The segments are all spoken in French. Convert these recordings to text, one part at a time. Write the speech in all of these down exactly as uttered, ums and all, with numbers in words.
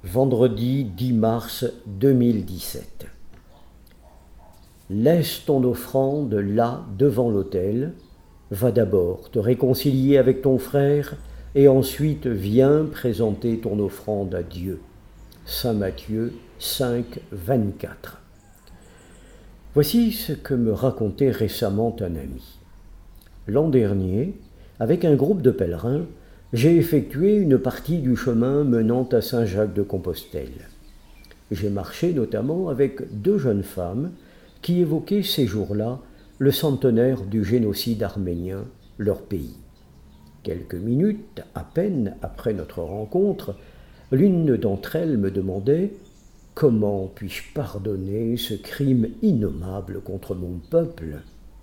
Vendredi dix mars deux mille dix-sept. Laisse ton offrande là devant l'autel, va d'abord te réconcilier avec ton frère et ensuite viens présenter ton offrande à Dieu. Saint Matthieu cinq, vingt-quatre. Voici ce que me racontait récemment un ami. L'an dernier, avec un groupe de pèlerins, j'ai effectué une partie du chemin menant à Saint-Jacques-de-Compostelle. J'ai marché notamment avec deux jeunes femmes qui évoquaient ces jours-là le centenaire du génocide arménien, leur pays. Quelques minutes à peine après notre rencontre, l'une d'entre elles me demandait « Comment puis-je pardonner ce crime innommable contre mon peuple ?»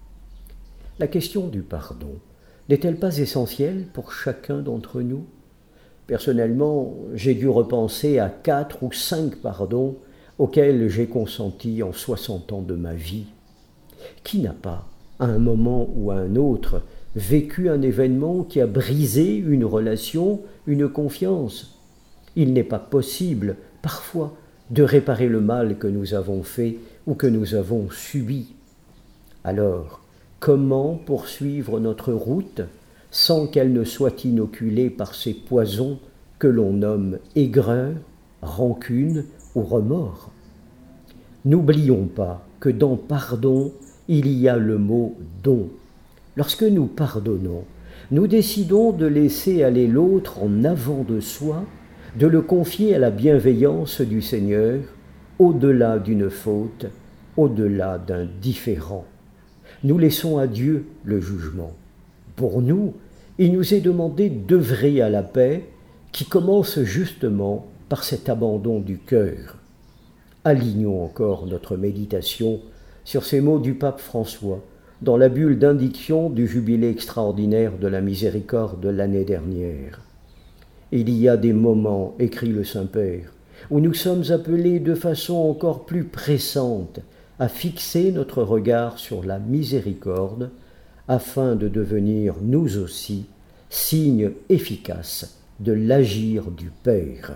La question du pardon n'est-elle pas essentielle pour chacun d'entre nous ? Personnellement, j'ai dû repenser à quatre ou cinq pardons auxquels j'ai consenti en soixante ans de ma vie. Qui n'a pas, à un moment ou à un autre, vécu un événement qui a brisé une relation, une confiance ? Il n'est pas possible, parfois, de réparer le mal que nous avons fait ou que nous avons subi. Alors, comment poursuivre notre route sans qu'elle ne soit inoculée par ces poisons que l'on nomme aigreur, rancune ou remords ? N'oublions pas que dans pardon, il y a le mot don. Lorsque nous pardonnons, nous décidons de laisser aller l'autre en avant de soi, de le confier à la bienveillance du Seigneur, au-delà d'une faute, au-delà d'un différend. Nous laissons à Dieu le jugement. Pour nous, il nous est demandé d'œuvrer à la paix qui commence justement par cet abandon du cœur. Alignons encore notre méditation sur ces mots du pape François dans la bulle d'indiction du jubilé extraordinaire de la miséricorde de l'année dernière. Il y a des moments, écrit le Saint-Père, où nous sommes appelés de façon encore plus pressante à fixer notre regard sur la miséricorde, afin de devenir, nous aussi, signe efficace de l'agir du Père.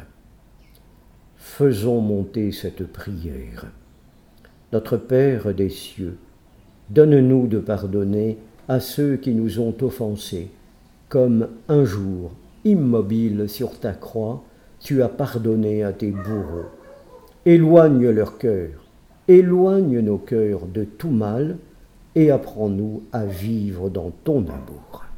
Faisons monter cette prière. Notre Père des cieux, donne-nous de pardonner à ceux qui nous ont offensés, comme un jour, immobile sur ta croix, tu as pardonné à tes bourreaux. Éloigne leur cœur. Éloigne nos cœurs de tout mal et apprends-nous à vivre dans ton amour.